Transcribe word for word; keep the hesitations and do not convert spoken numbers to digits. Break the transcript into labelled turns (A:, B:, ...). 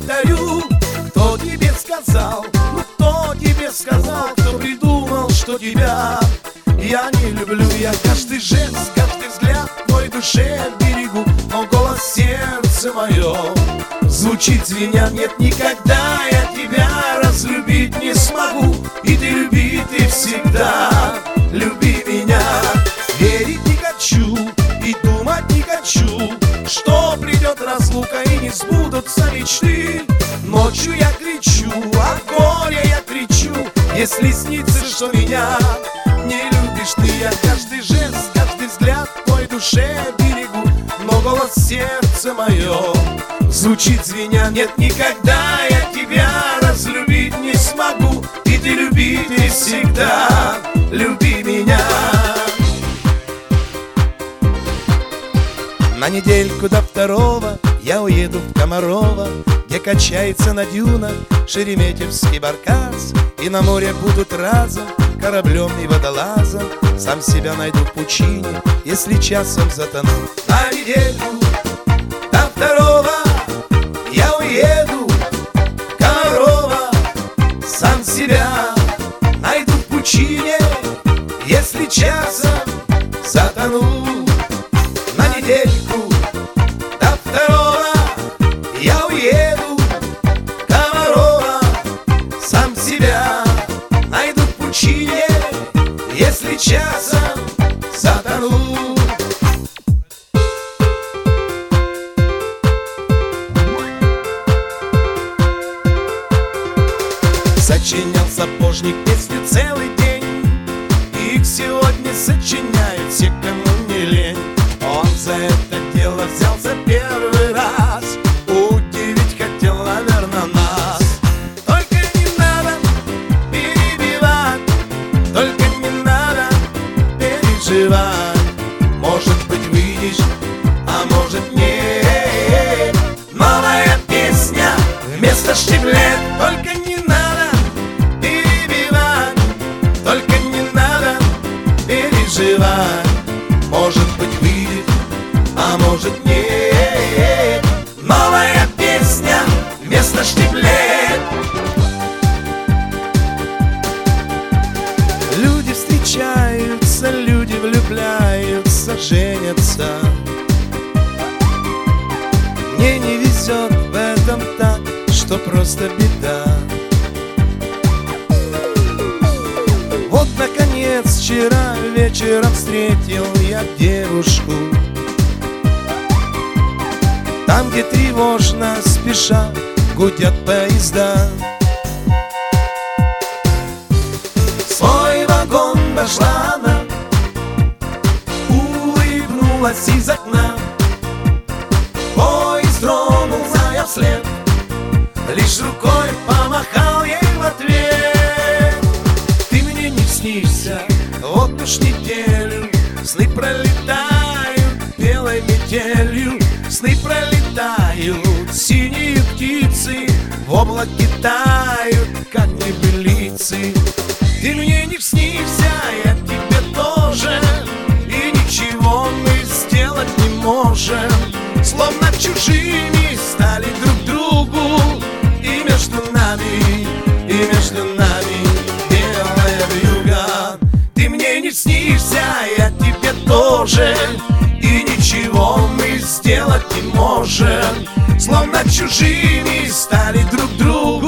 A: повторю. Кто тебе сказал, ну кто тебе сказал, кто придумал, что тебя я не люблю? Я каждый жест, каждый взгляд твой душе берегу, но голос сердце мое звучит звеня. Нет, никогда я тебя разлюбить не смогу, и ты люби, ты всегда люби меня. Верить не хочу и думать не хочу, что придет разлука и не сбудутся мечты. Ночью я кричу, от горя я кричу, если снится, что меня не любишь ты. Я каждый жест, каждый взгляд твой душе берегу, но голос сердце мое звучит звеня. Нет, никогда я тебя разлюбить не смогу, и ты люби, ты всегда люби меня. На недельку до второго я уеду в Комарово, где качается на дюнах шереметьевский баркас, и на море будут разом кораблем и водолазом. Сам себя найду в пучине, если часом затону. На недельку до второго я уеду в Комарово, сам себя найду в пучине, если часом затону. На недельку до второго я уеду в Комарово, сам себя найду в пучине, если часом затону. Сочинял сапожник песню целый день, их сегодня сочиняют все, кому не лень. Он за это дело взялся первый раз, удивить хотел, наверное, нас. Только не надо перебивать, только не надо переживать. Может быть, выйдешь, а может нет. Новая песня вместо штиблет. Только не надо перебивать, только не надо переживать. Может быть, выйдет, а может нет. Новая песня вместо штиблет. Люди встречаются, люди влюбляются, женятся. Мне не везет в этом так, что просто беда. Вот, наконец, вчера вечером встретил я девушку, там, где тревожно спеша гудят поезда. В свой вагон вошла она, улыбнулась из окна. Поезд тронулся, я вслед лишь рукой помахал ей в ответ. Ты мне не снишься, вот уж неделю сны пролетают белой метелью. Сны пролетают, синие птицы в облаке тают, как небылицы. Ты мне не снишься, я тебе тоже, и ничего мы сделать не можем. Словно чужими стали друг другу, и между нами, и между нами белая вьюга. Ты мне не снишься, я тебе тоже, и ничего мы сделать не можем. Словно чужими стали друг другу,